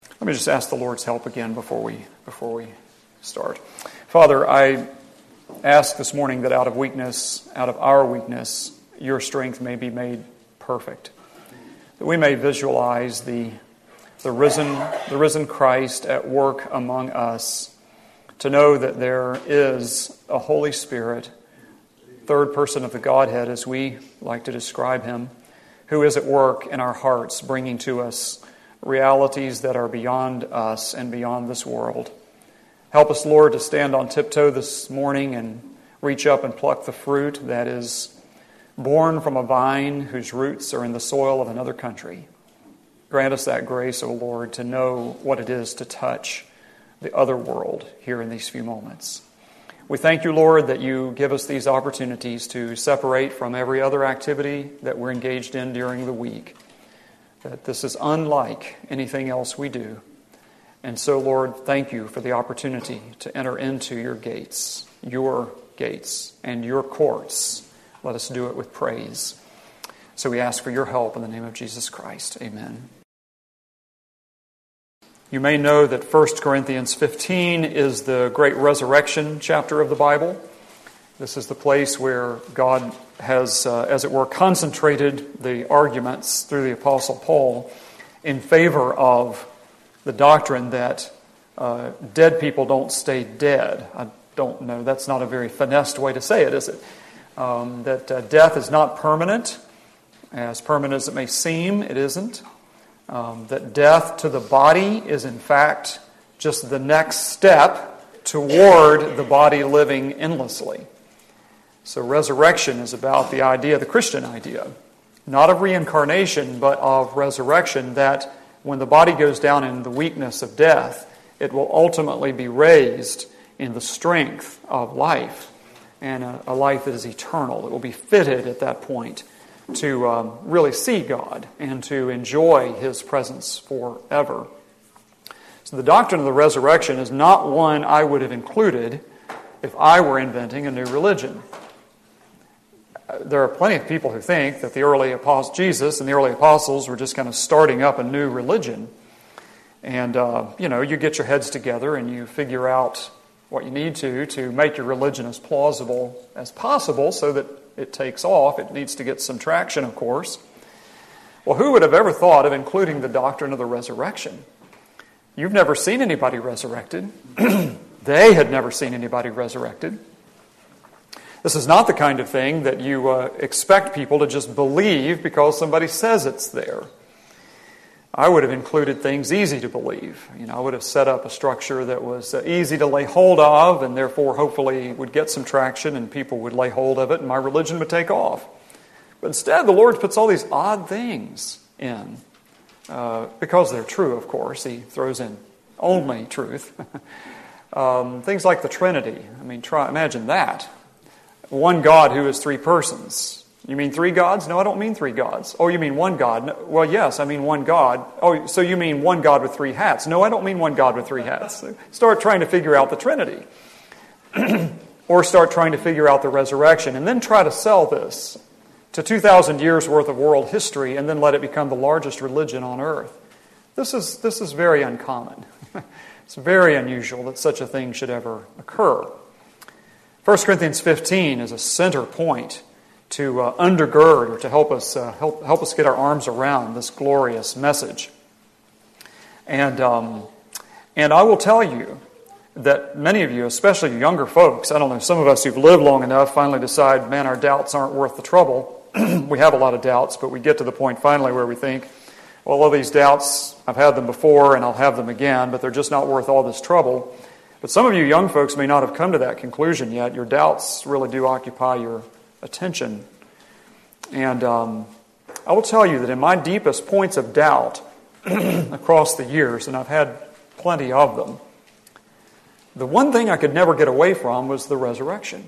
Let me just ask the Lord's help again before we start. Father, I ask this morning that out of our weakness, your strength may be made perfect. That we may visualize the risen Christ at work among us, to know that there is a Holy Spirit, third person of the Godhead, as we like to describe him, who is at work in our hearts, bringing to us realities that are beyond us and beyond this world. Help us, Lord, to stand on tiptoe this morning and reach up and pluck the fruit that is born from a vine whose roots are in the soil of another country. Grant us that grace, O Lord, to know what it is to touch the other world here in these few moments. We thank you, Lord, that you give us these opportunities to separate from every other activity that we're engaged in during the week. That this is unlike anything else we do. And so, Lord, thank you for the opportunity to enter into your gates and your courts. Let us do it with praise. So we ask for your help in the name of Jesus Christ. Amen. You may know that 1 Corinthians 15 is the great resurrection chapter of the Bible. This is the place where God has, as it were, concentrated the arguments through the Apostle Paul in favor of the doctrine that dead people don't stay dead. I don't know, that's not a very finessed way to say it, is it? That death is not permanent. As permanent as it may seem, it isn't. That death to the body is in fact just the next step toward the body living endlessly. So resurrection is about the idea, the Christian idea, not of reincarnation, but of resurrection, that when the body goes down in the weakness of death, it will ultimately be raised in the strength of life, and a life that is eternal. It will be fitted at that point to really see God and to enjoy His presence forever. So the doctrine of the resurrection is not one I would have included if I were inventing a new religion. There are plenty of people who think that the early apostles, Jesus and the early apostles, were just kind of starting up a new religion. And, you get your heads together and you figure out what you need to make your religion as plausible as possible so that it takes off. It needs to get some traction, of course. Well, who would have ever thought of including the doctrine of the resurrection? You've never seen anybody resurrected. They had never seen anybody resurrected. This is not the kind of thing that you expect people to just believe because somebody says it's there. I would have included things easy to believe. I would have set up a structure that was easy to lay hold of and therefore hopefully would get some traction and people would lay hold of it and my religion would take off. But instead, the Lord puts all these odd things in because they're true, of course. He throws in only truth. Things like the Trinity. Imagine that. One God who is three persons. You mean three gods? No, I don't mean three gods. Oh, you mean one God? No, well, yes, I mean one God. Oh, so you mean one God with three hats? No, I don't mean one God with three hats. Start trying to figure out the Trinity. Or start trying to figure out the resurrection. And then try to sell this to 2,000 years worth of world history and then let it become the largest religion on earth. This is very uncommon. It's very unusual that such a thing should ever occur. 1 Corinthians 15 is a center point to undergird or to help us get our arms around this glorious message. And I will tell you that many of you, especially younger folks, I don't know, some of us who've lived long enough finally decide, man, our doubts aren't worth the trouble. We have a lot of doubts, but we get to the point finally where we think, well, all these doubts, I've had them before and I'll have them again, but they're just not worth all this trouble. But some of you young folks may not have come to that conclusion yet. Your doubts really do occupy your attention. And I will tell you that in my deepest points of doubt across the years, and I've had plenty of them, the one thing I could never get away from was the resurrection.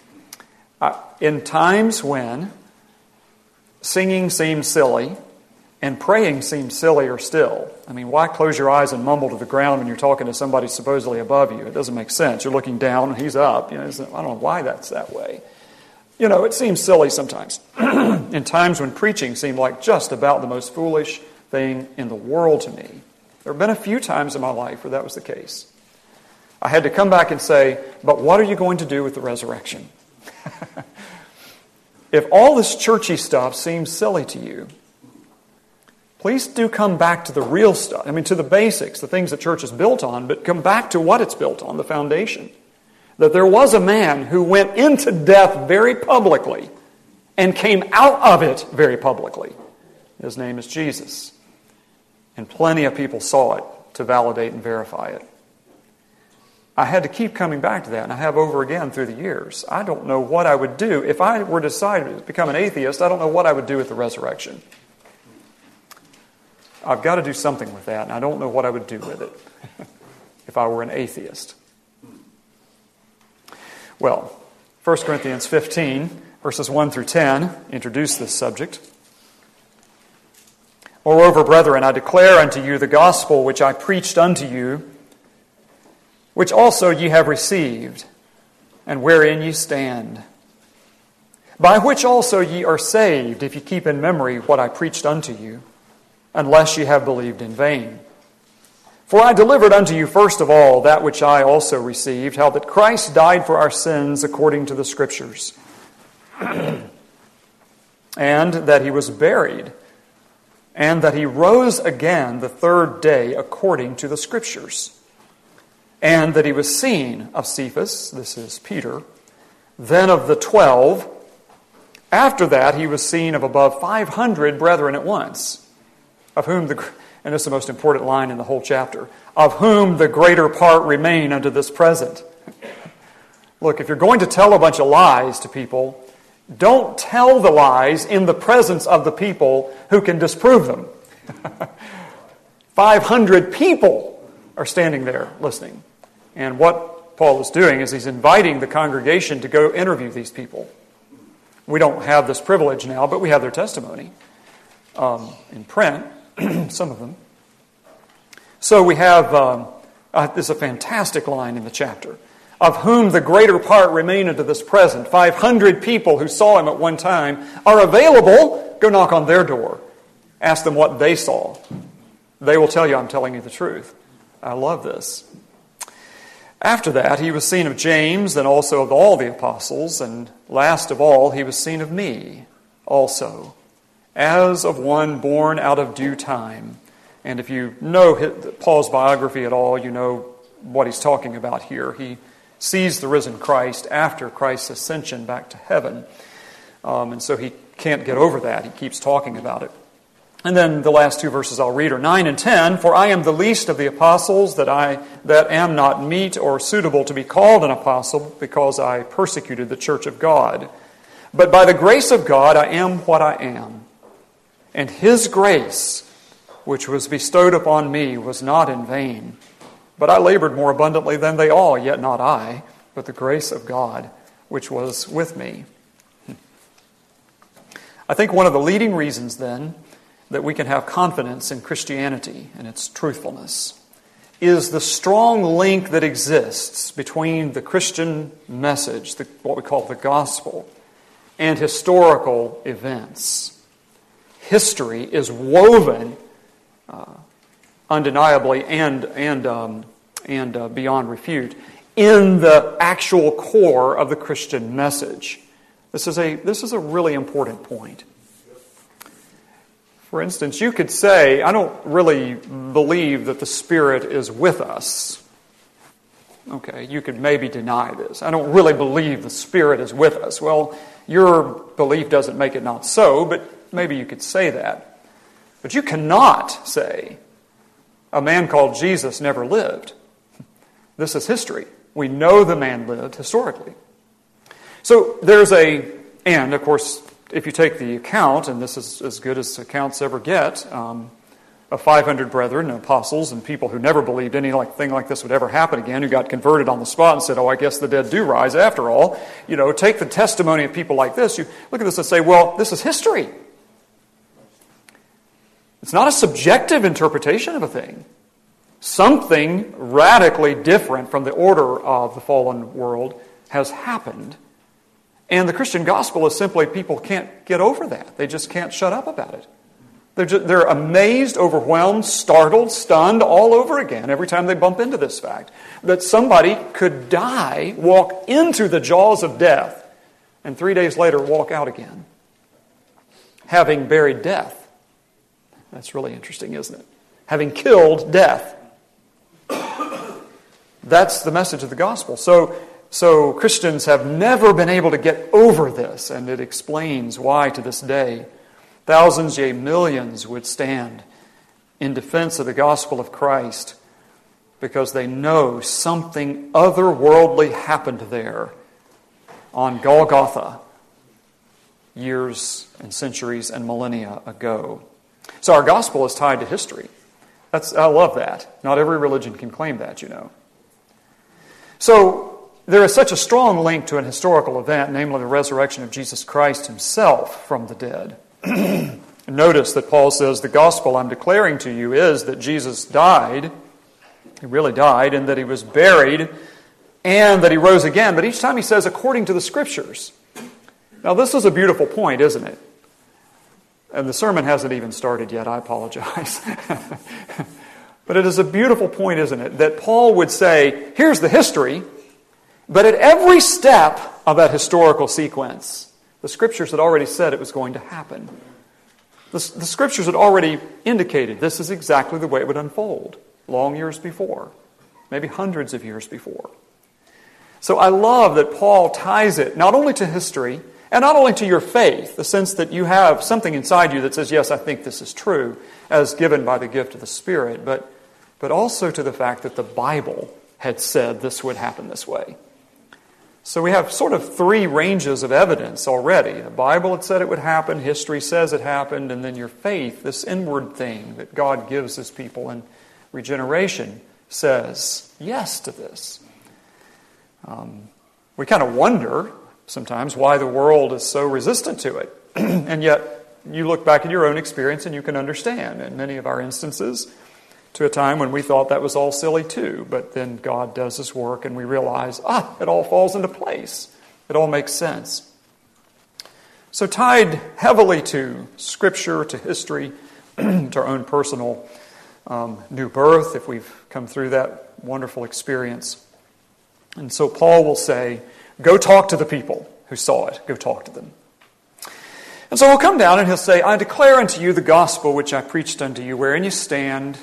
In times when singing seemed silly and praying seemed sillier still. Why close your eyes and mumble to the ground when you're talking to somebody supposedly above you? It doesn't make sense. You're looking down and he's up. I don't know why that's that way. It seems silly sometimes. In times when preaching seemed like just about the most foolish thing in the world to me. There have been a few times in my life where that was the case. I had to come back and say, but what are you going to do with the resurrection? If all this churchy stuff seems silly to you, please do come back to the real stuff. To the basics, the things that church is built on, but come back to what it's built on, the foundation. That there was a man who went into death very publicly and came out of it very publicly. His name is Jesus. And plenty of people saw it to validate and verify it. I had to keep coming back to that, and I have over again through the years. I don't know what I would do. If I were to decide to become an atheist, I don't know what I would do with the resurrection. I've got to do something with that, and I don't know what I would do with it if I were an atheist. Well, 1 Corinthians 15, verses 1 through 10, introduce this subject. Moreover, brethren, I declare unto you the gospel which I preached unto you, which also ye have received, and wherein ye stand, by which also ye are saved, if ye keep in memory what I preached unto you, unless ye have believed in vain. For I delivered unto you first of all that which I also received, how that Christ died for our sins according to the Scriptures, and that he was buried, and that he rose again the third day according to the Scriptures, and that he was seen of Cephas, this is Peter, then of the 12. After that he was seen of above 500 brethren at once, of whom and this is the most important line in the whole chapter, of whom the greater part remain unto this present. Look, if you're going to tell a bunch of lies to people, don't tell the lies in the presence of the people who can disprove them. 500 people are standing there listening. And what Paul is doing is he's inviting the congregation to go interview these people. We don't have this privilege now, but we have their testimony in print, some of them. So we have, this is a fantastic line in the chapter, of whom the greater part remain unto this present. 500 people who saw him at one time are available. Go knock on their door. Ask them what they saw. They will tell you I'm telling you the truth. I love this. After that, he was seen of James, and also of all the apostles, and last of all, he was seen of me also, as of one born out of due time. And if you know Paul's biography at all, you know what he's talking about here. He sees the risen Christ after Christ's ascension back to heaven. And so he can't get over that. He keeps talking about it. And then the last two verses I'll read are 9 and 10. For I am the least of the apostles, that am not meet or suitable to be called an apostle, because I persecuted the church of God. But by the grace of God I am what I am. And his grace, which was bestowed upon me, was not in vain. But I labored more abundantly than they all, yet not I, but the grace of God, which was with me. I think one of the leading reasons, then, that we can have confidence in Christianity and its truthfulness is the strong link that exists between the Christian message, what we call the gospel, and historical events. History is woven undeniably and beyond refute in the actual core of the Christian message. This is a really important point. For instance, you could say, I don't really believe that the Spirit is with us. Okay, you could maybe deny this. I don't really believe the Spirit is with us. Well, your belief doesn't make it not so, but maybe you could say that. But you cannot say a man called Jesus never lived. This is history. We know the man lived historically. So and of course, if you take the account, and this is as good as accounts ever get, of 500 brethren and apostles and people who never believed anything like this would ever happen again, who got converted on the spot and said, I guess the dead do rise after all. Take the testimony of people like this. You look at this and say, well, this is history. It's not a subjective interpretation of a thing. Something radically different from the order of the fallen world has happened. And the Christian gospel is simply people can't get over that. They just can't shut up about it. They're amazed, overwhelmed, startled, stunned all over again every time they bump into this fact. That somebody could die, walk into the jaws of death, and 3 days later walk out again, having buried death. That's really interesting, isn't it? Having killed death. That's the message of the gospel. So Christians have never been able to get over this, and it explains why to this day thousands, yea, millions would stand in defense of the gospel of Christ because they know something otherworldly happened there on Golgotha years and centuries and millennia ago. So our gospel is tied to history. I love that. Not every religion can claim that, you know. So there is such a strong link to an historical event, namely the resurrection of Jesus Christ himself from the dead. Notice that Paul says, the gospel I'm declaring to you is that Jesus died, he really died, and that he was buried, and that he rose again. But each time he says, according to the Scriptures. Now this is a beautiful point, isn't it? And the sermon hasn't even started yet, I apologize. But it is a beautiful point, isn't it? That Paul would say, here's the history, but at every step of that historical sequence, the Scriptures had already said it was going to happen. The Scriptures had already indicated this is exactly the way it would unfold, long years before, maybe hundreds of years before. So I love that Paul ties it not only to history, and not only to your faith, the sense that you have something inside you that says, yes, I think this is true, as given by the gift of the Spirit, but also to the fact that the Bible had said this would happen this way. So we have sort of three ranges of evidence already. The Bible had said it would happen, history says it happened, and then your faith, this inward thing that God gives his people in regeneration, says yes to this. We kind of wonder sometimes why the world is so resistant to it. And yet you look back at your own experience and you can understand in many of our instances to a time when we thought that was all silly too. But then God does his work and we realize, it all falls into place. It all makes sense. So tied heavily to Scripture, to history, to our own personal new birth, if we've come through that wonderful experience. And so Paul will say, go talk to the people who saw it. Go talk to them. And so he'll come down and he'll say, I declare unto you the gospel which I preached unto you, wherein you stand,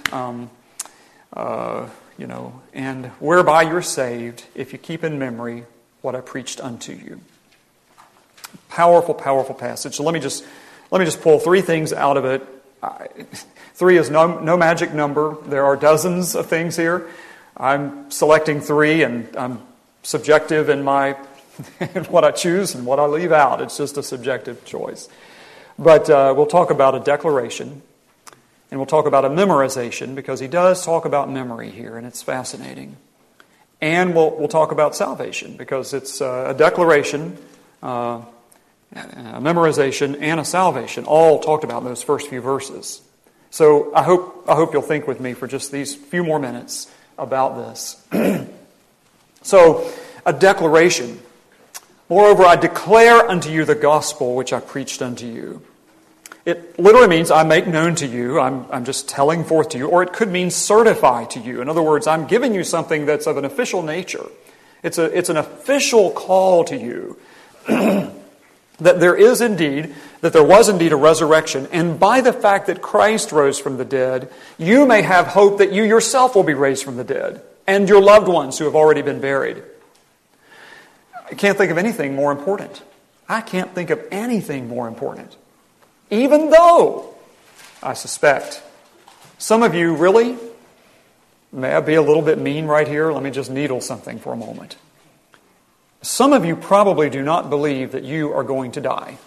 and whereby you're saved, if you keep in memory what I preached unto you. Powerful, powerful passage. So let me just pull three things out of it. Three is no magic number. There are dozens of things here. I'm selecting three, and I'm subjective in in what I choose and what I leave out. It's just a subjective choice. But we'll talk about a declaration, and we'll talk about a memorization, because he does talk about memory here, and it's fascinating. And we'll talk about salvation, because it's a declaration, a memorization, and a salvation, all talked about in those first few verses. So I hope you'll think with me for just these few more minutes about this. So, a declaration. Moreover, I declare unto you the gospel which I preached unto you. It literally means I make known to you, I'm just telling forth to you, or it could mean certify to you. In other words, I'm giving you something that's of an official nature. It's an official call to you that there was indeed a resurrection, and by the fact that Christ rose from the dead, you may have hope that you yourself will be raised from the dead, and your loved ones who have already been buried. I can't think of anything more important. I can't think of anything more important. Even though, I suspect, some of you really, may I be a little bit mean right here? Let me just needle something for a moment. Some of you probably do not believe that you are going to die.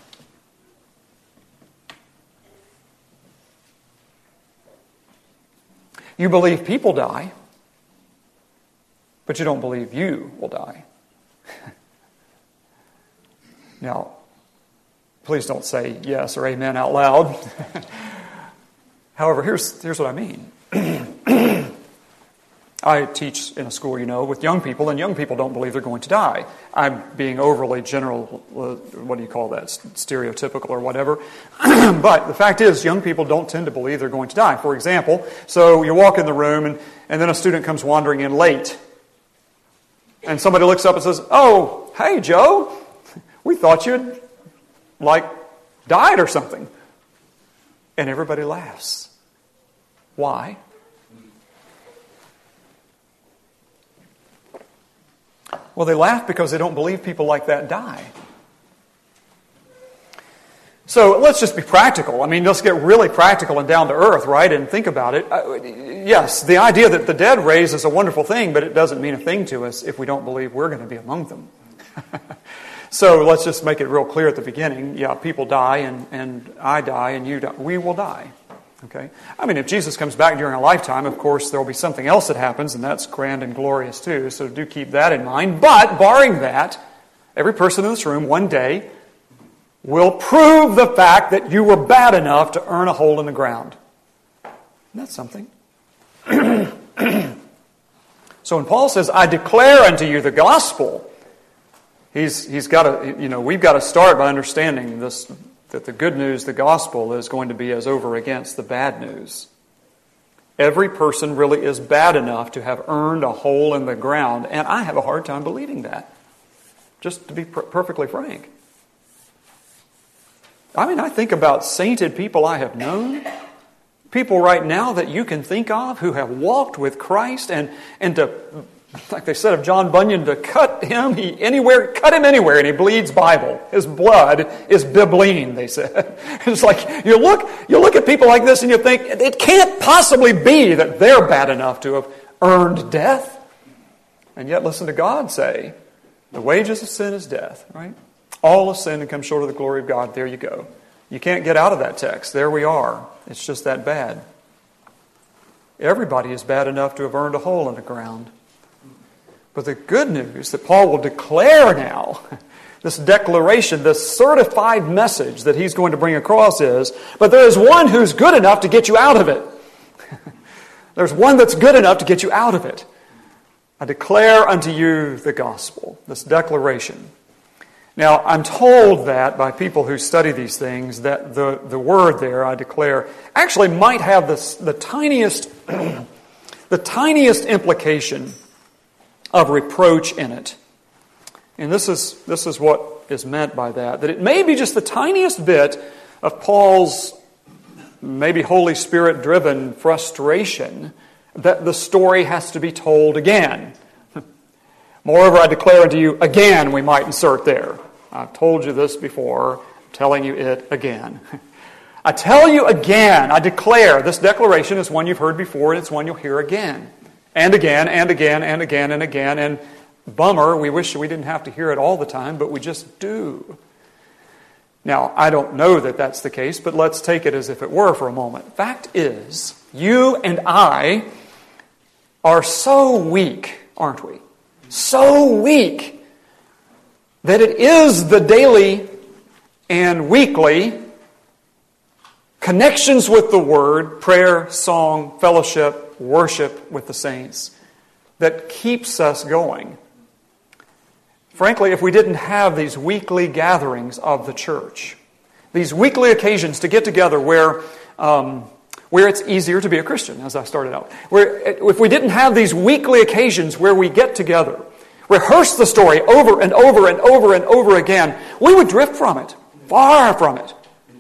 You believe people die, but you don't believe you will die. Now, please don't say yes or amen out loud. However, here's what I mean. I I teach in a school, with young people, and young people don't believe they're going to die. I'm being overly general, what do you call that, stereotypical or whatever. But the fact is, young people don't tend to believe they're going to die. For example, so you walk in the room, and then a student comes wandering in late. And somebody looks up and says, "Oh, hey, Joe, we thought you'd, died or something." And everybody laughs. Why? Well, they laugh because they don't believe people like that die. So let's just be practical. Let's get really practical and down to earth, right? And think about it. Yes, the idea that the dead raise is a wonderful thing, but it doesn't mean a thing to us if we don't believe we're going to be among them. So let's just make it real clear at the beginning. Yeah, people die, and I die, and you die. We will die. Okay? If Jesus comes back during a lifetime, of course, there will be something else that happens, and that's grand and glorious too, so do keep that in mind. But, barring that, every person in this room one day will prove the fact that you were bad enough to earn a hole in the ground. Isn't that something? So when Paul says, "I declare unto you the gospel," he's got to, we've got to start by understanding this, that the good news, the gospel, is going to be as over against the bad news. Every person really is bad enough to have earned a hole in the ground, and I have a hard time believing that, just to be perfectly frank. I think about sainted people I have known, people right now that you can think of who have walked with Christ, and to, like they said of John Bunyan, to cut him anywhere, and he bleeds Bible. His blood is bibline, they said. It's like you look at people like this and you think, it can't possibly be that they're bad enough to have earned death. And yet listen to God say, the wages of sin is death, right? All of sin and come short of the glory of God. There you go. You can't get out of that text. There we are. It's just that bad. Everybody is bad enough to have earned a hole in the ground. But the good news that Paul will declare now, this declaration, this certified message that he's going to bring across is, but there is one who's good enough to get you out of it. There's one that's good enough to get you out of it. I declare unto you the gospel, this declaration. Now, I'm told that by people who study these things that the word there, I declare, actually might have the tiniest implication of reproach in it. And this is what is meant by that it may be just the tiniest bit of Paul's maybe Holy Spirit-driven frustration that the story has to be told again. Moreover, I declare unto you again, we might insert there. I've told you this before, I'm telling you it again. I tell you again, I declare, this declaration is one you've heard before, and it's one you'll hear again. And again, and again, and again, and again. And bummer, we wish we didn't have to hear it all the time, but we just do. Now, I don't know that that's the case, but let's take it as if it were for a moment. Fact is, you and I are so weak, aren't we? So weak that it is the daily and weekly connections with the Word, prayer, song, fellowship, worship with the saints, that keeps us going. Frankly, if we didn't have these weekly gatherings of the church, these weekly occasions to get together where it's easier to be a Christian, as I started out, if we didn't have these weekly occasions where we get together, rehearse the story over and over and over and over again, we would drift from it, far from it.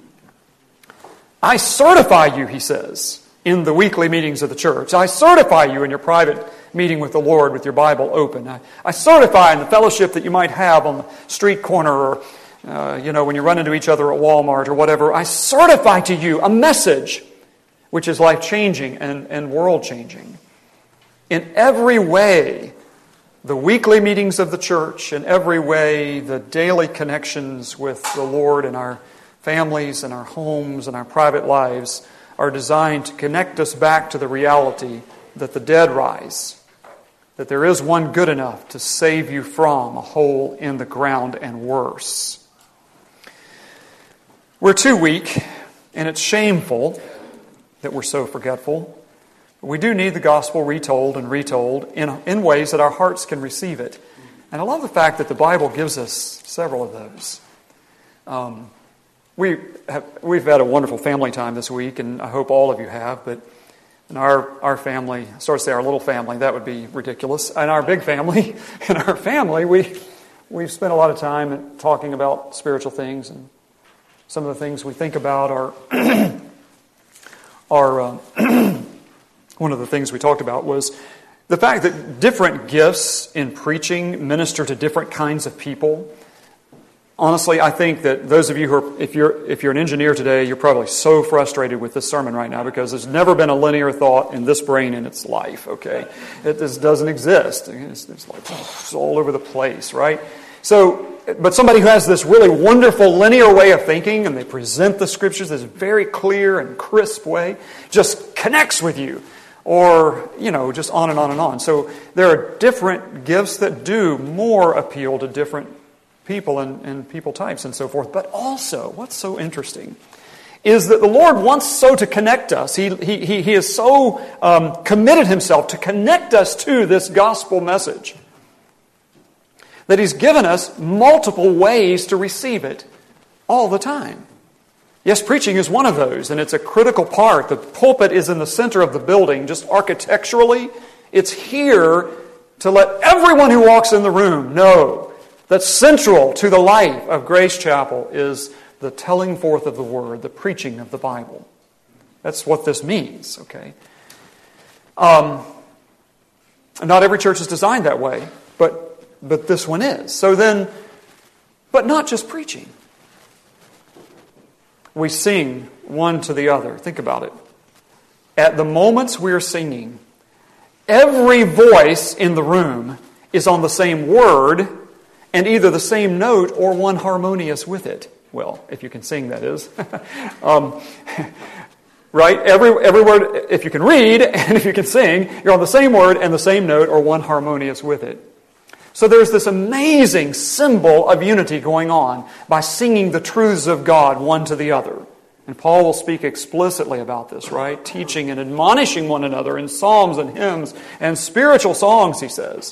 I certify you, he says, in the weekly meetings of the church. I certify you in your private meeting with the Lord with your Bible open. I certify in the fellowship that you might have on the street corner or, when you run into each other at Walmart or whatever. I certify to you a message which is life-changing and world-changing. In every way, the weekly meetings of the church, in every way, the daily connections with the Lord in our families and our homes and our private lives are designed to connect us back to the reality that the dead rise, that there is one good enough to save you from a hole in the ground and worse. We're too weak, and it's shameful that we're so forgetful. We do need the gospel retold and retold in ways that our hearts can receive it. And I love the fact that the Bible gives us several of those. We've had a wonderful family time this week, and I hope all of you have, but in our family, I sort of say our little family, that would be ridiculous. And our big family, in our family, we've spent a lot of time talking about spiritual things, and some of the things we think about are one of the things we talked about was the fact that different gifts in preaching minister to different kinds of people. Honestly, I think that those of you who are, if you're an engineer today, you're probably so frustrated with this sermon right now because there's never been a linear thought in this brain in its life, okay? This doesn't exist. It's all over the place, right? But somebody who has this really wonderful linear way of thinking and they present the Scriptures this very clear and crisp way just connects with you. Or, just on and on and on. So there are different gifts that do more appeal to different people and people types and so forth. But also, what's so interesting is that the Lord wants so to connect us. He is so committed Himself to connect us to this gospel message that He's given us multiple ways to receive it all the time. Yes, preaching is one of those, and it's a critical part. The pulpit is in the center of the building, just architecturally. It's here to let everyone who walks in the room know that central to the life of Grace Chapel is the telling forth of the Word, the preaching of the Bible. That's what this means, okay? Not every church is designed that way, but this one is. So then, but not just preaching. We sing one to the other. Think about it. At the moments we're singing, every voice in the room is on the same word and either the same note or one harmonious with it. Well, if you can sing, that is. Right? Every word, if you can read and if you can sing, you're on the same word and the same note or one harmonious with it. So there's this amazing symbol of unity going on by singing the truths of God one to the other. And Paul will speak explicitly about this, right? Teaching and admonishing one another in psalms and hymns and spiritual songs, he says.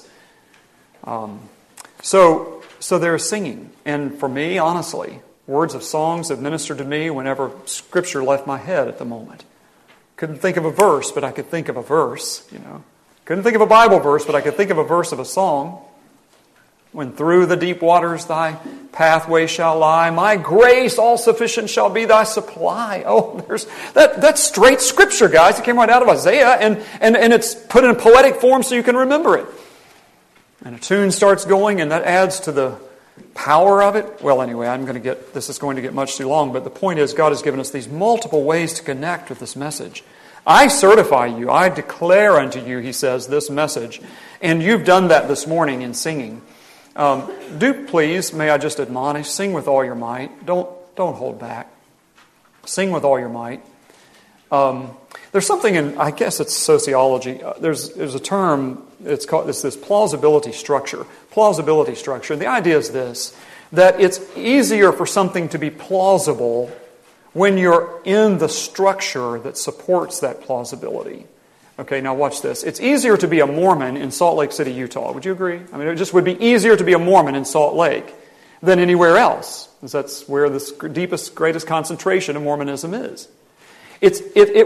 So there's singing. And for me, honestly, words of songs have ministered to me whenever Scripture left my head at the moment. Couldn't think of a verse, but I could think of a verse, Couldn't think of a Bible verse, but I could think of a verse of a song. When through the deep waters thy pathway shall lie, my grace all sufficient shall be thy supply. Oh, that's straight Scripture, guys. It came right out of Isaiah, and it's put in a poetic form so you can remember it. And a tune starts going, and that adds to the power of it. Well, anyway, this is going to get much too long, but the point is God has given us these multiple ways to connect with this message. I certify you, I declare unto you, he says, this message. And you've done that this morning in singing. Do please, may I just admonish, sing with all your might. Don't hold back. Sing with all your might. There's something in, I guess it's sociology. There's a term, it's this plausibility structure. Plausibility structure. And the idea is this, that it's easier for something to be plausible when you're in the structure that supports that plausibility. Okay, now watch this. It's easier to be a Mormon in Salt Lake City, Utah. Would you agree? I mean, it just would be easier to be a Mormon in Salt Lake than anywhere else, because that's where the deepest, greatest concentration of Mormonism is. It's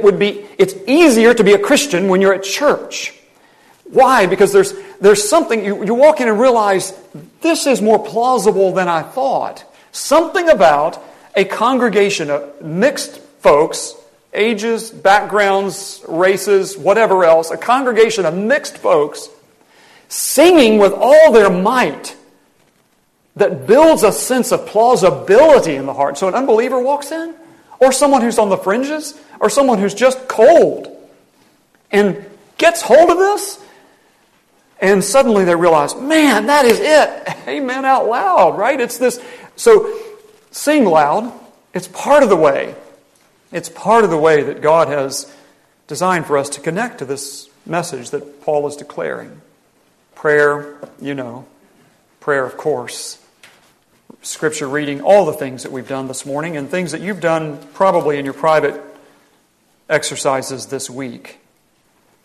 easier to be a Christian when you're at church. Why? Because there's something, you walk in and realize, this is more plausible than I thought. Something about a congregation of mixed folks, ages, backgrounds, races, whatever else, a congregation of mixed folks singing with all their might that builds a sense of plausibility in the heart. So an unbeliever walks in, or someone who's on the fringes, or someone who's just cold and gets hold of this, and suddenly they realize, man, that is it. Amen out loud, right? It's this. So sing loud. It's part of the way. It's part of the way that God has designed for us to connect to this message that Paul is declaring. Prayer, prayer, of course. Scripture reading, all the things that we've done this morning and things that you've done probably in your private exercises this week.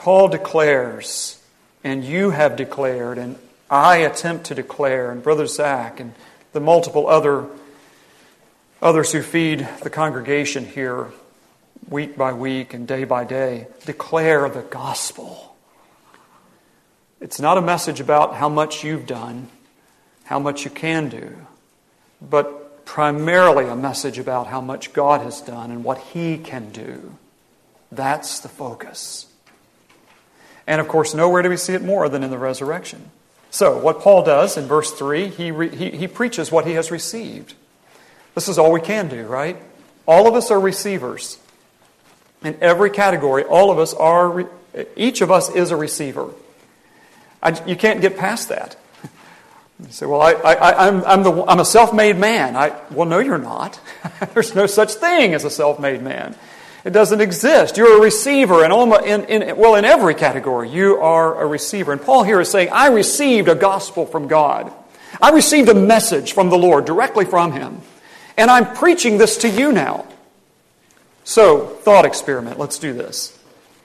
Paul declares, and you have declared, and I attempt to declare, and Brother Zach, and the multiple others who feed the congregation here week by week and day by day, declare the gospel. It's not a message about how much you've done, how much you can do, but primarily a message about how much God has done and what He can do. That's the focus. And of course, nowhere do we see it more than in the resurrection. So, what Paul does in verse 3, he preaches what he has received. This is all we can do, right? All of us are receivers. In every category, each of us is a receiver. You can't get past that. You say, well, I'm a self-made man. Well, no, you're not. There's no such thing as a self-made man. It doesn't exist. You're a receiver, and in every category, you are a receiver. And Paul here is saying, I received a gospel from God. I received a message from the Lord, directly from Him. And I'm preaching this to you now. So, thought experiment. Let's do this.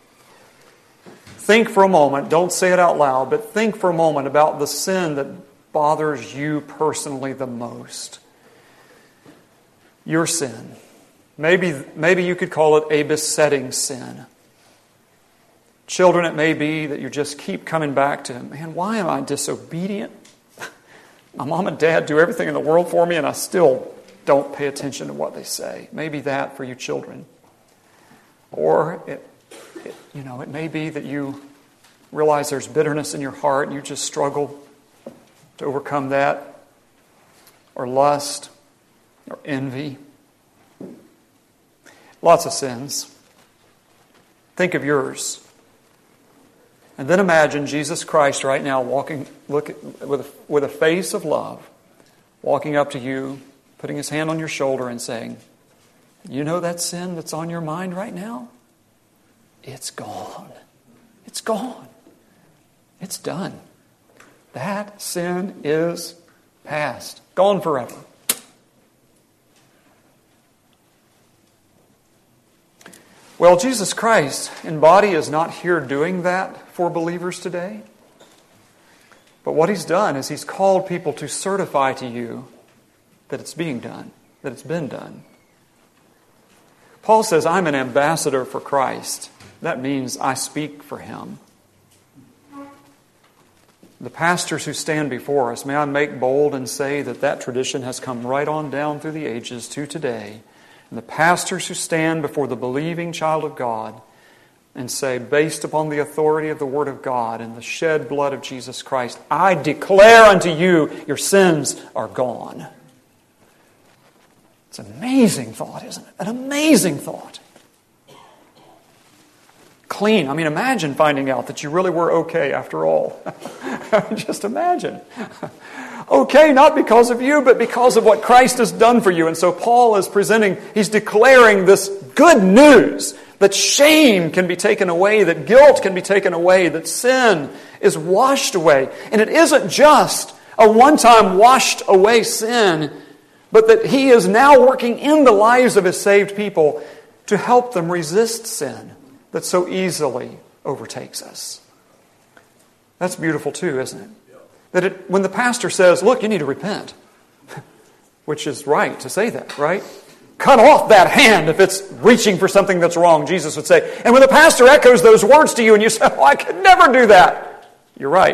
Think for a moment. Don't say it out loud, but think for a moment about the sin that bothers you personally the most. Your sin. Maybe you could call it a besetting sin. Children, it may be that you just keep coming back to, man, why am I disobedient? My mom and dad do everything in the world for me and I still don't pay attention to what they say. Maybe that for you children. Or it may be that you realize there's bitterness in your heart and you just struggle to overcome that. Or lust. Or envy. Lots of sins. Think of yours. And then imagine Jesus Christ right now with a face of love, walking up to you, putting His hand on your shoulder and saying, you know that sin that's on your mind right now? It's gone. It's gone. It's done. That sin is past. Gone forever. Well, Jesus Christ in body is not here doing that for believers today. But what He's done is He's called people to certify to you that it's being done, that it's been done. Paul says, I'm an ambassador for Christ. That means I speak for Him. The pastors who stand before us, may I make bold and say that tradition has come right on down through the ages to today. And the pastors who stand before the believing child of God and say, based upon the authority of the Word of God and the shed blood of Jesus Christ, I declare unto you, your sins are gone. It's an amazing thought, isn't it? An amazing thought. Clean. I mean, imagine finding out that you really were okay after all. Just imagine. Okay, not because of you, but because of what Christ has done for you. And so Paul is he's declaring this good news that shame can be taken away, that guilt can be taken away, that sin is washed away. And it isn't just a one-time washed away sin, but that He is now working in the lives of His saved people to help them resist sin that so easily overtakes us. That's beautiful too, isn't it? That when the pastor says, look, you need to repent, which is right to say that, right? Cut off that hand if it's reaching for something that's wrong, Jesus would say. And when the pastor echoes those words to you and you say, oh, I could never do that, you're right.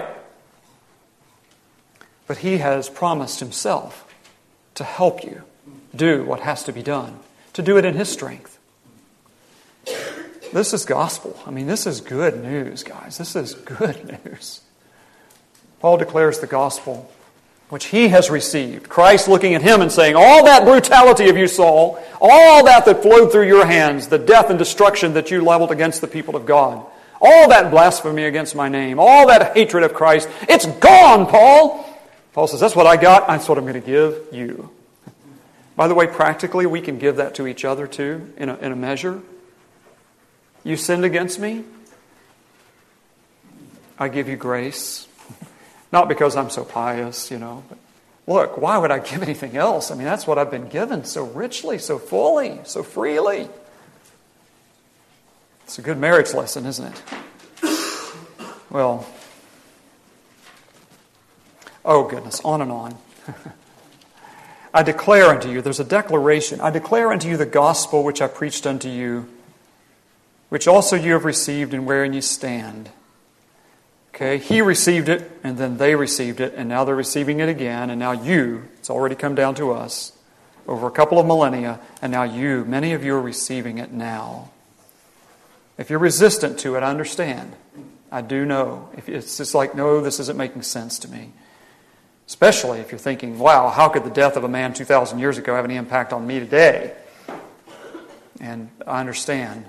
But He has promised Himself to help you do what has to be done, to do it in His strength. This is gospel. I mean, this is good news, guys. This is good news. Paul declares the gospel, which he has received. Christ looking at him and saying, all that brutality of you, Saul, all that flowed through your hands, the death and destruction that you leveled against the people of God, all that blasphemy against my name, all that hatred of Christ, it's gone, Paul. Paul says, that's what I got, that's what I'm going to give you. By the way, practically, we can give that to each other too, in a measure. You sinned against me, I give you grace. Not because I'm so pious, but look, why would I give anything else? I mean, that's what I've been given so richly, so fully, so freely. It's a good marriage lesson, isn't it? well, oh goodness, on and on. I declare unto you, there's a declaration. I declare unto you the gospel which I preached unto you, which also you have received and wherein you stand. Okay, he received it, and then they received it, and now they're receiving it again, and now it's already come down to us over a couple of millennia, and now many of you are receiving it now. If you're resistant to it, I understand. I do know. If it's just like, no, this isn't making sense to me. Especially if you're thinking, wow, how could the death of a man 2,000 years ago have any impact on me today? And I understand.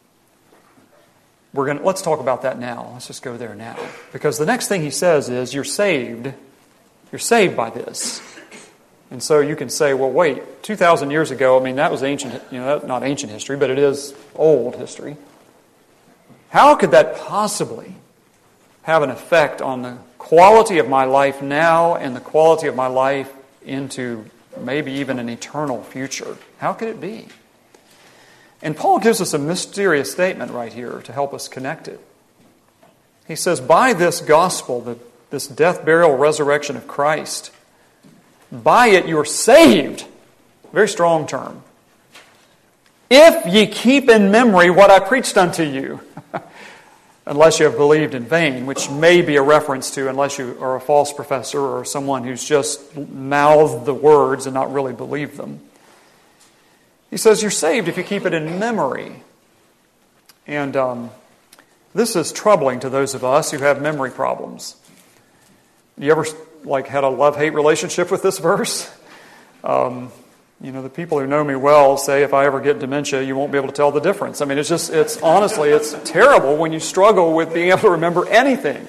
Let's talk about that now. Let's just go there now. Because the next thing he says is, you're saved. You're saved by this. And so you can say, well, wait, 2,000 years ago, that was ancient, not ancient history, but it is old history. How could that possibly have an effect on the quality of my life now and the quality of my life into maybe even an eternal future? How could it be? And Paul gives us a mysterious statement right here to help us connect it. He says, by this gospel, this death, burial, resurrection of Christ, by it you are saved. Very strong term. If ye keep in memory what I preached unto you. Unless you have believed in vain, which may be a reference to unless you are a false professor or someone who's just mouthed the words and not really believed them. He says you're saved if you keep it in memory. And this is troubling to those of us who have memory problems. You ever had a love-hate relationship with this verse? The people who know me well say if I ever get dementia, you won't be able to tell the difference. It's terrible when you struggle with being able to remember anything.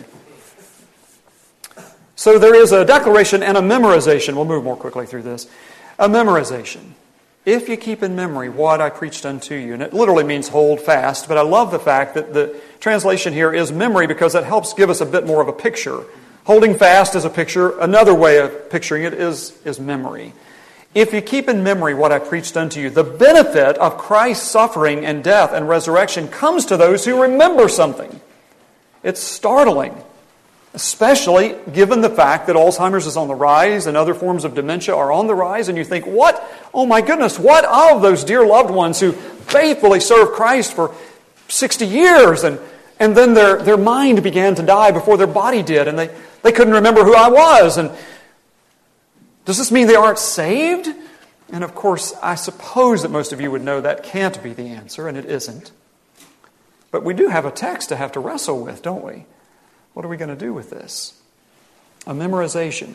So there is a declaration and a memorization. We'll move more quickly through this. A memorization. If you keep in memory what I preached unto you. And it literally means hold fast, but I love the fact that the translation here is memory because it helps give us a bit more of a picture. Holding fast is a picture. Another way of picturing it is memory. If you keep in memory what I preached unto you, the benefit of Christ's suffering and death and resurrection comes to those who remember something. It's startling, especially given the fact that Alzheimer's is on the rise and other forms of dementia are on the rise, and you think, what? Oh my goodness, what of those dear loved ones who faithfully served Christ for 60 years and then their mind began to die before their body did, and they couldn't remember who I was, and does this mean they aren't saved? And of course, I suppose that most of you would know that can't be the answer, and it isn't. But we do have a text to have to wrestle with, don't we? What are we going to do with this? A memorization.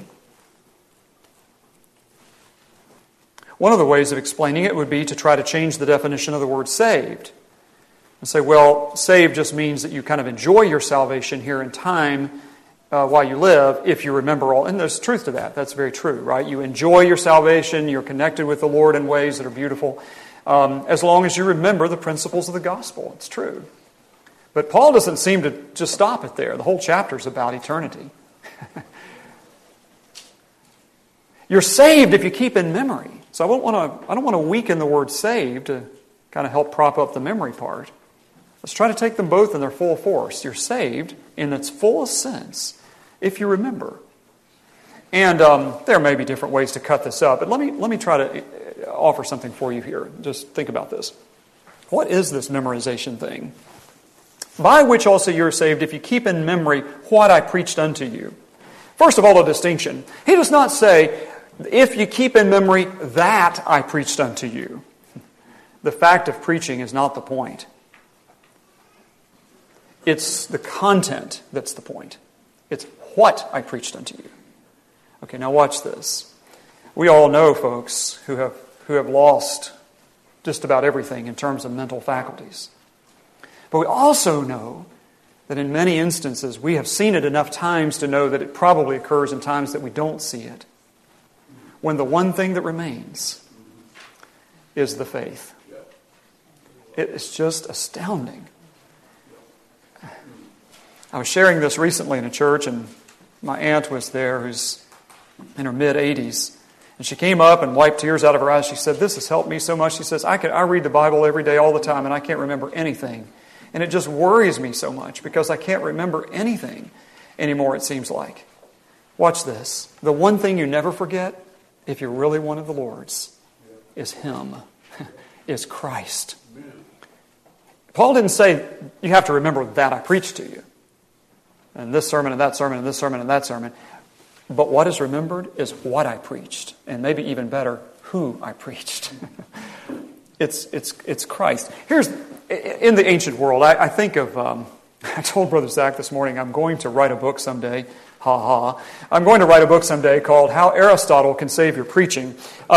One of the ways of explaining it would be to try to change the definition of the word saved. And say, well, saved just means that you kind of enjoy your salvation here in time while you live, if you remember all. And there's truth to that. That's very true, right? You enjoy your salvation. You're connected with the Lord in ways that are beautiful. As long as you remember the principles of the gospel. It's true. But Paul doesn't seem to just stop it there. The whole chapter is about eternity. You're saved if you keep in memory. So I don't want to weaken the word saved to kind of help prop up the memory part. Let's try to take them both in their full force. You're saved in its fullest sense if you remember. And there may be different ways to cut this up, but let me try to offer something for you here. Just think about this. What is this memorization thing? By which also you are saved if you keep in memory what I preached unto you. First of all, a distinction. He does not say, if you keep in memory that I preached unto you. The fact of preaching is not the point. It's the content that's the point. It's what I preached unto you. Okay, now watch this. We all know folks who have lost just about everything in terms of mental faculties. But we also know that in many instances we have seen it enough times to know that it probably occurs in times that we don't see it. When the one thing that remains is the faith. It is just astounding. I was sharing this recently in a church, and my aunt was there who's in her mid-80s. And she came up and wiped tears out of her eyes. She said, "This has helped me so much." She says, I read the Bible every day all the time, and I can't remember anything. And it just worries me so much because I can't remember anything anymore, it seems like. Watch this. The one thing you never forget, if you're really one of the Lord's, is Him, is Christ. Paul didn't say, you have to remember that I preached to you. And this sermon and that sermon and this sermon and that sermon. But what is remembered is what I preached. And maybe even better, who I preached. It's Christ. Here's, in the ancient world, I think of, I told Brother Zach this morning, I'm going to write a book someday. Ha ha. I'm going to write a book someday called How Aristotle Can Save Your Preaching.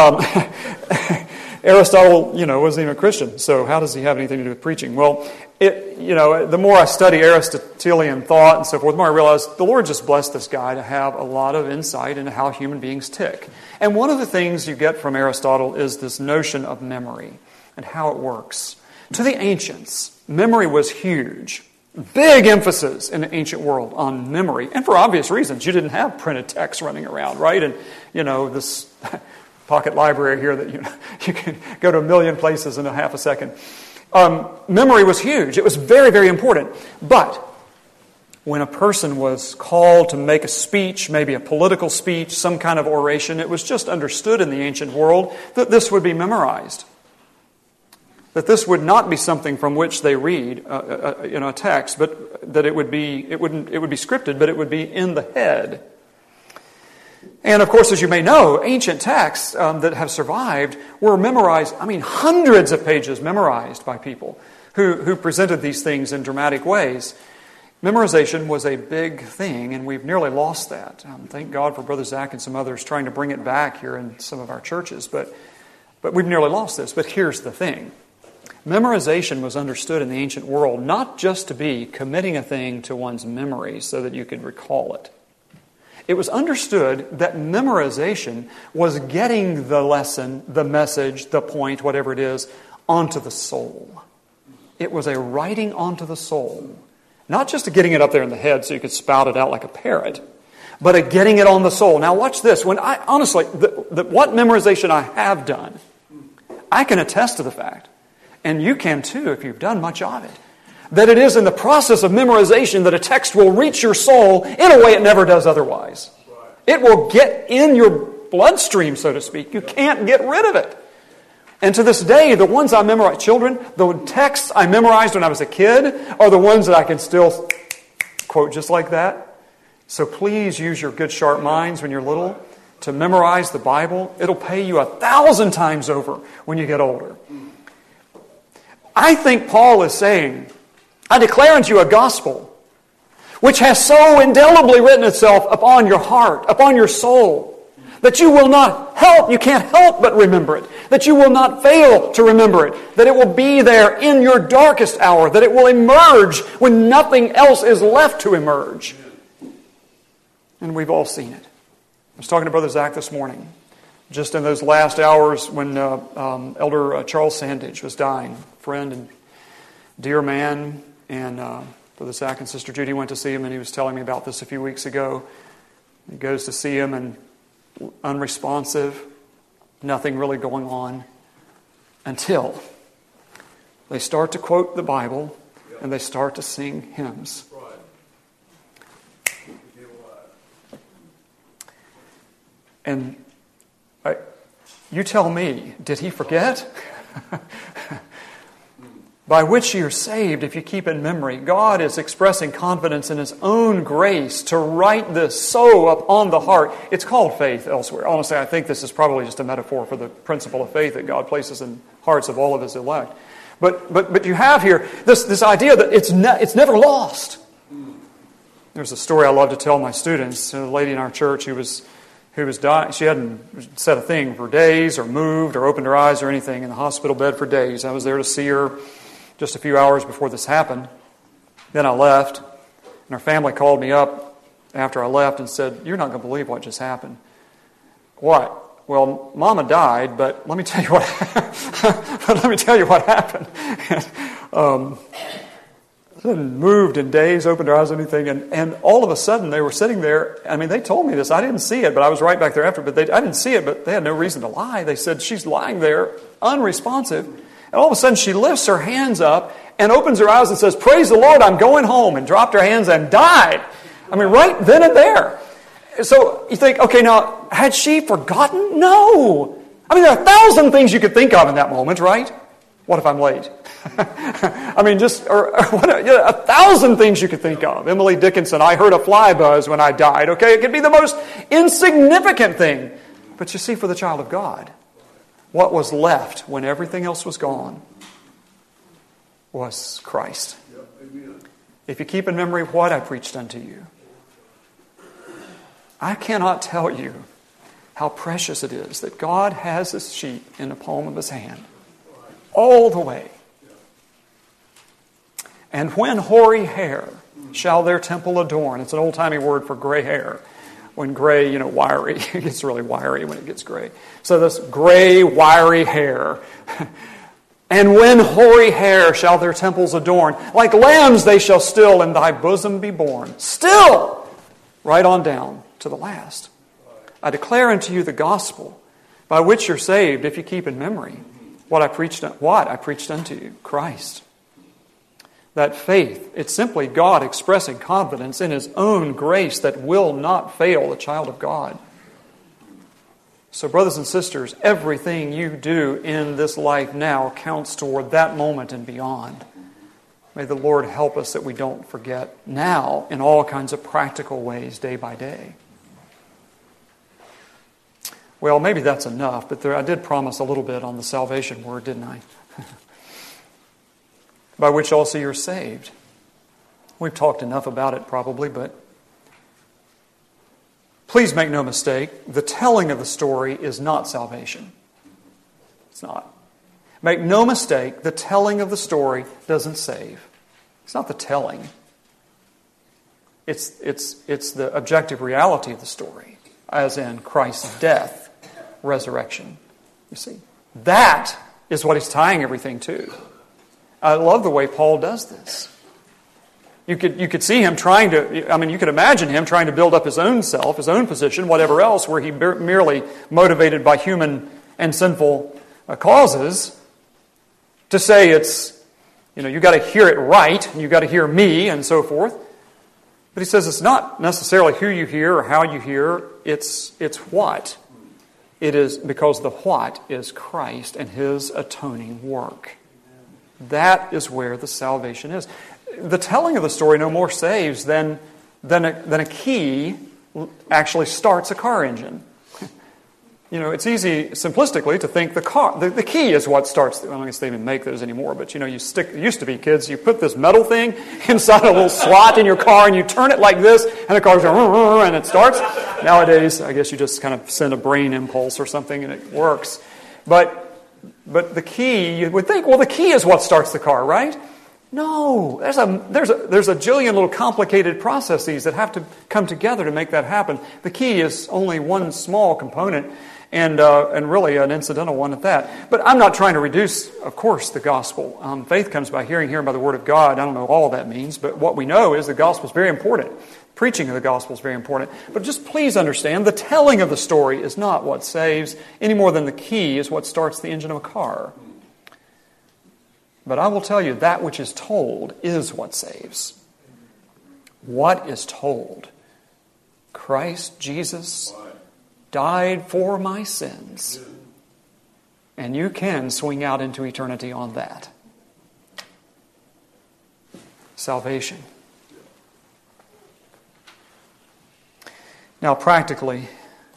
Aristotle, wasn't even a Christian, so how does he have anything to do with preaching? Well, the more I study Aristotelian thought and so forth, the more I realize the Lord just blessed this guy to have a lot of insight into how human beings tick. And one of the things you get from Aristotle is this notion of memory and how it works. To the ancients, memory was huge. Big emphasis in the ancient world on memory, and for obvious reasons. You didn't have printed text running around, right? And, this pocket library here that you can go to a million places in a half a second. Memory was huge. It was very, very important. But when a person was called to make a speech, maybe a political speech, some kind of oration, it was just understood in the ancient world that this would be memorized. That this would not be something from which they read a text, but that it would be scripted, but it would be in the head. And of course, as you may know, ancient texts that have survived were memorized, hundreds of pages memorized by people who presented these things in dramatic ways. Memorization was a big thing, and we've nearly lost that. Thank God for Brother Zach and some others trying to bring it back here in some of our churches, but we've nearly lost this. But here's the thing. Memorization was understood in the ancient world not just to be committing a thing to one's memory so that you could recall it. It was understood that memorization was getting the lesson, the message, the point, whatever it is, onto the soul. It was a writing onto the soul. Not just a getting it up there in the head so you could spout it out like a parrot, but a getting it on the soul. Now watch this. When what memorization I have done, I can attest to the fact, and you can too if you've done much of it, that it is in the process of memorization that a text will reach your soul in a way it never does otherwise. It will get in your bloodstream, so to speak. You can't get rid of it. And to this day, the ones I memorize, children, the texts I memorized when I was a kid are the ones that I can still quote just like that. So please use your good sharp minds when you're little to memorize the Bible. It'll pay you 1,000 times over when you get older. I think Paul is saying, I declare unto you a gospel which has so indelibly written itself upon your heart, upon your soul, that you can't help but remember it, that you will not fail to remember it, that it will be there in your darkest hour, that it will emerge when nothing else is left to emerge. And we've all seen it. I was talking to Brother Zach this morning, just in those last hours when Elder Charles Sandage was dying, friend and dear man, and Brother Zach and Sister Judy went to see him, and he was telling me about this a few weeks ago. He goes to see him, and unresponsive, nothing really going on, until they start to quote the Bible, and they start to sing hymns. And you tell me, did he forget? By which you're saved, if you keep in memory. God is expressing confidence in His own grace to write this so upon the heart. It's called faith elsewhere. Honestly, I think this is probably just a metaphor for the principle of faith that God places in hearts of all of His elect. But you have here this idea that it's never lost. There's a story I love to tell my students. A lady in our church who was dying. She hadn't said a thing for days or moved or opened her eyes or anything, in the hospital bed for days. I was there to see her just a few hours before this happened. Then I left, and her family called me up after I left and said, "You're not going to believe what just happened." "What?" "Well, Mama died, but let me tell you what happened." Moved in days, opened her eyes, anything, and all of a sudden they were sitting there. They told me this. I didn't see it, but I was right back there after. I didn't see it, but they had no reason to lie. They said she's lying there, unresponsive, and all of a sudden she lifts her hands up, and opens her eyes and says, "Praise the Lord, I'm going home," and dropped her hands and died. I mean, right then and there. So you think, okay, now, had she forgotten? No. I mean, there are 1,000 things you could think of in that moment, right? What if I'm late? I mean, or 1,000 things you could think of. Emily Dickinson, I heard a fly buzz when I died. Okay, it could be the most insignificant thing. But you see, for the child of God, what was left when everything else was gone was Christ. If you keep in memory what I preached unto you, I cannot tell you how precious it is that God has His sheep in the palm of His hand all the way. And when hoary hair shall their temple adorn. It's an old-timey word for gray hair. When gray, wiry, it gets really wiry when it gets gray. So this gray, wiry hair. And when hoary hair shall their temples adorn. Like lambs they shall still in thy bosom be born. Still! Right on down to the last. I declare unto you the gospel by which you're saved if you keep in memory what I preached unto you, Christ. That faith, it's simply God expressing confidence in His own grace that will not fail the child of God. So brothers and sisters, everything you do in this life now counts toward that moment and beyond. May the Lord help us that we don't forget now in all kinds of practical ways day by day. Well, maybe that's enough, but I did promise a little bit on the salvation word, didn't I? By which also you're saved. We've talked enough about it probably, but please make no mistake, the telling of the story is not salvation. It's not. Make no mistake, the telling of the story doesn't save. It's not the telling. It's the objective reality of the story, as in Christ's death, resurrection. You see, that is what he's tying everything to. I love the way Paul does this. You could see him trying to, you could imagine him trying to build up his own self, his own position, whatever else, where he merely motivated by human and sinful causes, to say it's, you got to hear it right, and you got to hear me, and so forth. But he says it's not necessarily who you hear or how you hear, it's what. It is because the what is Christ and His atoning work. That is where the salvation is. The telling of the story no more saves than a key actually starts a car engine. It's easy simplistically to think the key is what starts. I guess they even make those anymore, but it used to be, kids, you put this metal thing inside a little slot in your car and you turn it like this and the car's going and it starts. Nowadays, I guess you just kind of send a brain impulse or something and it works. But the key, you would think, well, the key is what starts the car, right? No, there's a jillion little complicated processes that have to come together to make that happen. The key is only one small component, and really an incidental one at that. But I'm not trying to reduce, of course, the gospel. Faith comes by hearing by the Word of God. I don't know all that means, but what we know is the gospel is very important. Preaching of the gospel is very important. But just please understand, the telling of the story is not what saves, any more than the key is what starts the engine of a car. But I will tell you, that which is told is what saves. What is told? Christ Jesus died for my sins. And you can swing out into eternity on that. Salvation. Now, practically,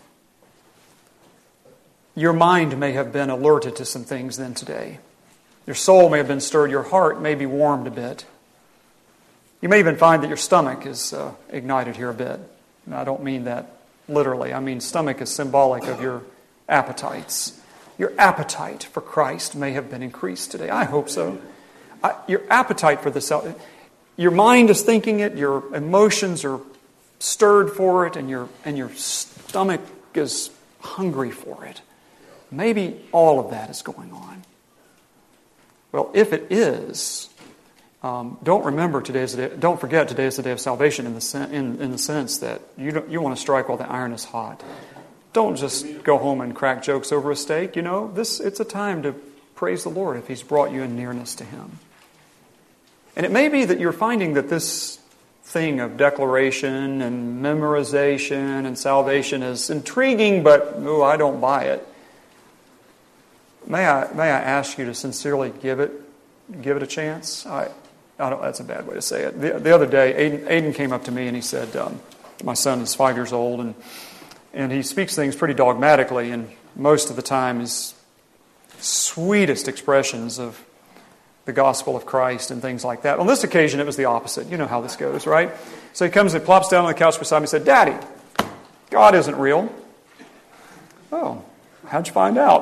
your mind may have been alerted to some things then today. Your soul may have been stirred. Your heart may be warmed a bit. You may even find that your stomach is ignited here a bit. And I don't mean that literally. I mean stomach is symbolic of your appetites. Your appetite for Christ may have been increased today. I hope so. Your appetite for this, your mind is thinking it. Your emotions are stirred for it, and your stomach is hungry for it. Maybe all of that is going on. Well, if it is, don't forget today is the day of salvation in the sense that you want to strike while the iron is hot. Don't just go home and crack jokes over a steak. It's a time to praise the Lord if He's brought you in nearness to Him. And it may be that you're finding that this thing of declaration and memorization and salvation is intriguing, but I don't buy it. May I ask you to sincerely give it a chance? I don't. That's a bad way to say it. The other day, Aiden came up to me and he said, my son is 5 years old, and he speaks things pretty dogmatically, and most of the time his sweetest expressions of the gospel of Christ and things like that. On this occasion, it was the opposite. You know how this goes, right? So he comes and plops down on the couch beside me and said, "Daddy, God isn't real." Oh, how'd you find out?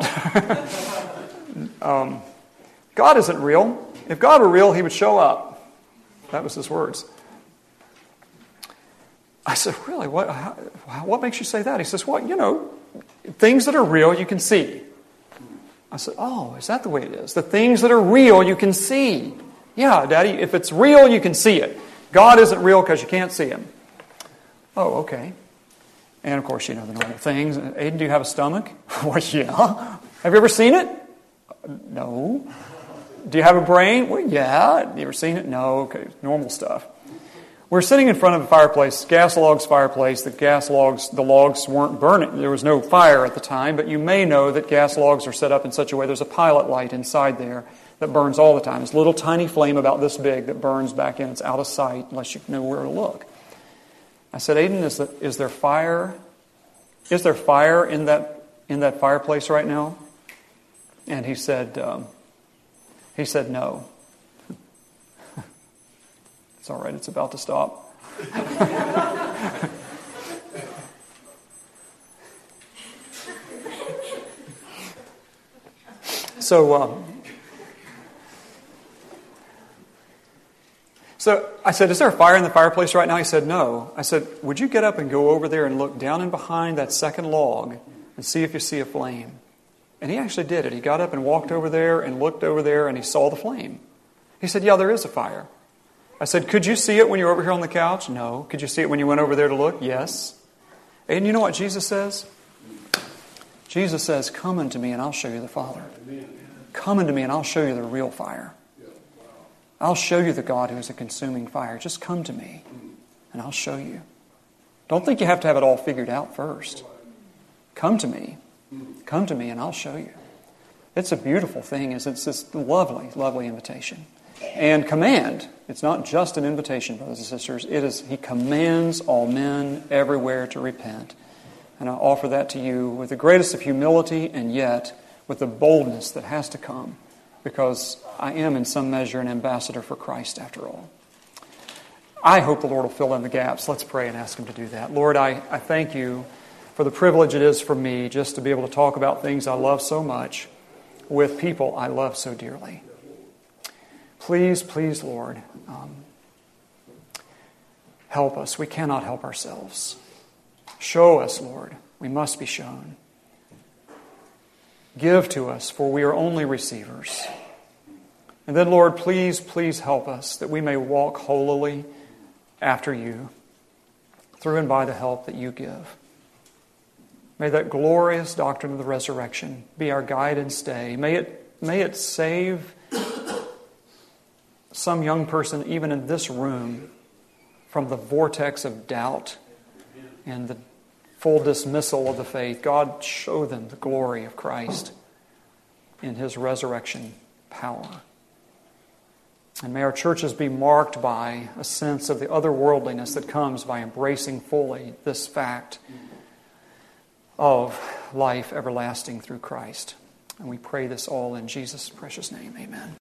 God isn't real. If God were real, He would show up. That was his words. I said, "Really? What makes you say that?" He says, "Well, things that are real you can see." I said, "Oh, is that the way it is? The things that are real you can see." "Yeah, Daddy, if it's real, you can see it. God isn't real because you can't see Him." "Oh, okay." And of course, the normal things. "Aiden, do you have a stomach?" "Well, yeah." "Have you ever seen it?" "No." "Do you have a brain?" "Well, yeah." "You ever seen it?" "No." Okay, normal stuff. We're sitting in front of a fireplace, gas logs fireplace. The logs weren't burning. There was no fire at the time, but you may know that gas logs are set up in such a way there's a pilot light inside there that burns all the time. It's a little tiny flame about this big that burns back in. It's out of sight unless you know where to look. I said, "Aiden, is there fire? Is there fire in that fireplace right now?" And he said, "No." It's all right, it's about to stop. So I said, "Is there a fire in the fireplace right now?" He said, "No." I said, "Would you get up and go over there and look down and behind that second log and see if you see a flame?" And he actually did it. He got up and walked over there and looked over there and he saw the flame. He said, "Yeah, there is a fire." I said, "Could you see it when you were over here on the couch?" "No." "Could you see it when you went over there to look?" "Yes." And you know what Jesus says? Jesus says, "Come unto me and I'll show you the Father. Come unto me and I'll show you the real fire. I'll show you the God who is a consuming fire. Just come to me and I'll show you." Don't think you have to have it all figured out first. Come to me. Come to me and I'll show you. It's a beautiful thing. It's this lovely, lovely invitation. And command. It's not just an invitation, brothers and sisters. It is, He commands all men everywhere to repent. And I offer that to you with the greatest of humility and yet with the boldness that has to come, because I am in some measure an ambassador for Christ after all. I hope the Lord will fill in the gaps. Let's pray and ask Him to do that. Lord, I thank You for the privilege it is for me just to be able to talk about things I love so much with people I love so dearly. Please, please, Lord, help us. We cannot help ourselves. Show us, Lord. We must be shown. Give to us, for we are only receivers. And then, Lord, please, please help us that we may walk holily after You, through and by the help that You give. May that glorious doctrine of the resurrection be our guide and stay. May it save some young person, even in this room, from the vortex of doubt and the full dismissal of the faith. God, show them the glory of Christ in His resurrection power. And may our churches be marked by a sense of the otherworldliness that comes by embracing fully this fact of life everlasting through Christ. And we pray this all in Jesus' precious name. Amen.